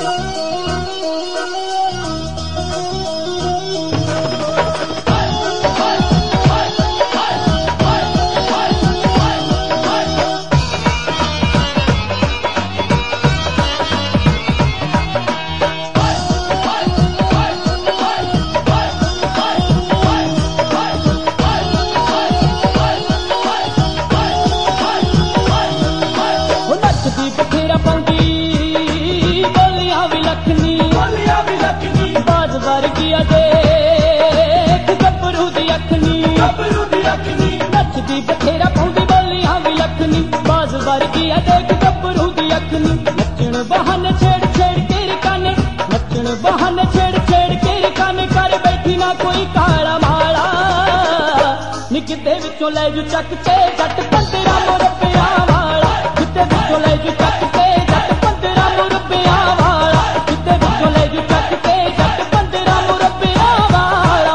नचदी बथेरा पाउंदी बोलियां विलखनी बाज वर्गी आ देख गभरू दी अखनी नचण बहाने छेड़ छेड़ के रिकाने नचण बहाने छेड़ छेड़ के रिकाने कर बैठी ना कोई काला माला निकते विचों ले जू चक के जट 15 मुरब्बियां वाला किते विचों ले जू चक के जट 15 मुरब्बियां वाला किते विचों ले जू चक के जट 15 मुरब्बियां वाला।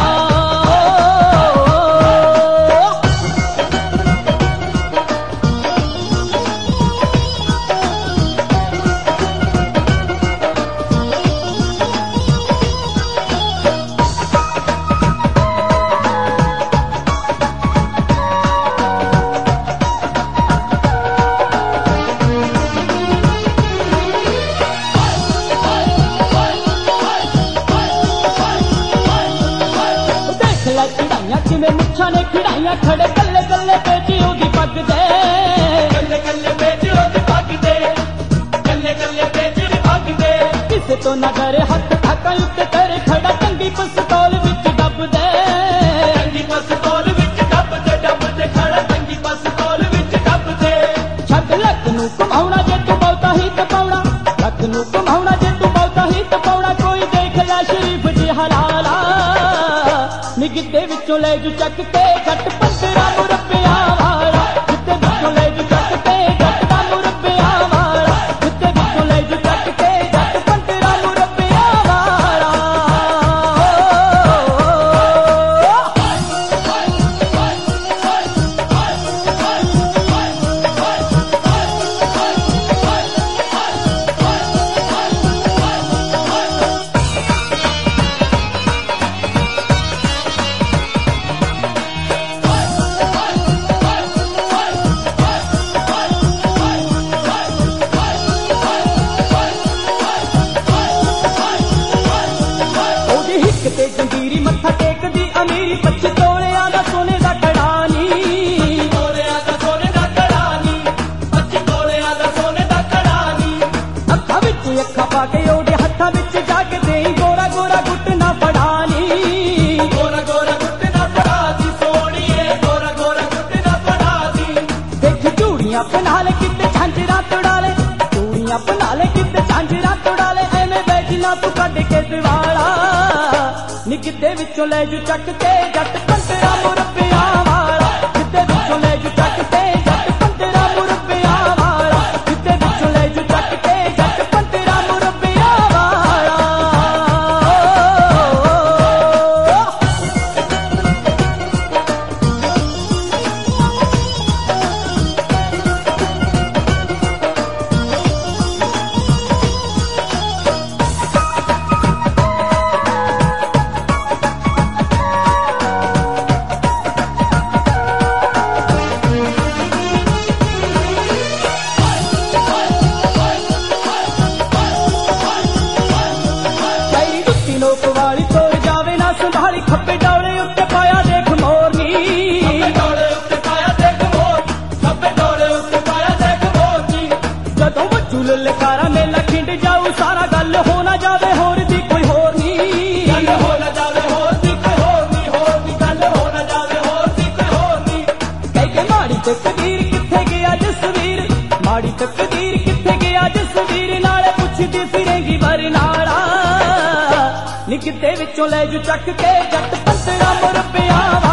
जिमें मुच्छा ने खिड़ाइया खड़े कल्ले कल्ले बेची होगी पग दे कल्ले कल्ले बेची होगी पग दे कल्ले कल्ले बेची पग दे किसे तो न करे हथ ढाका उत्ते करे खड़ा टंगी पिस्तौल विच दब दे टंगी पिस्तौल विच दब दे खड़ा टंगी पिस्तौल विच दब दे छक लक नू घुमाउणा जे तू बहुता ही तपाउणा लक नू घुमाउणा जे तू बहुता ही तपाउणा कोई देख लै शरीफ जी हलाला निगते विचों ले जू चक के जट 15 मुरब्बियां वाला किते विचों ले जू चक के जट मुरब्बियां वाला किते विचों ले जू चक के जट 15 मुरब्बियां वाला। जंजीरी मत्था टेकदी अमीरी 25 तोलियां दा सोने दा कड़ानी 25 तोलियां दा सोने दा कड़ानी 25 तोलियां दा सोने दा कड़ानी अखा विच अखा पा के ओदे हत्थां विच जाके देई गोरा गोरा गुट ना फड़ानी गोरा गोरा गुट ना फड़ादी सोनिए गोरा गोरा गुट ना फड़ादी देख चूड़ियां पहना ले किते झांजरा तोड़ा ले चूड़ियां पहना ले किते झांजरा तोड़ा ले एवें बैठना तू कढ के दिवाला निकते विचों ले जू चक के जट 15 मुरब्बियां वाला किते विचों ले जू चक के जट 15 मुरब्बियां वाला किते विचों ले जू चक के जट 15 मुरब्बियां वाला। वाली तोड़ जावे ना संभाली खब्बे डौले उत्ते पाया देख मोरनी डौले उत्ते पाया देख मोर खब्बे डौले उत्ते पाया देख मोरनी जदों वजू ललकारा मेला खिंड जाऊ सारा गल हो ना जावे होर दी कोई होर नी गल हो ना जावे होर दी कोई होर दी गल हो ना जावे होर दी कोई होर नी कह के माड़ी तकदीर किथे गया जसवीर माड़ी तकदीर किथे गया जसवीर नाले पुछदी फिरेंगी बरनाला निकते विचों ले जू चक के जट 15 मुरब्बियां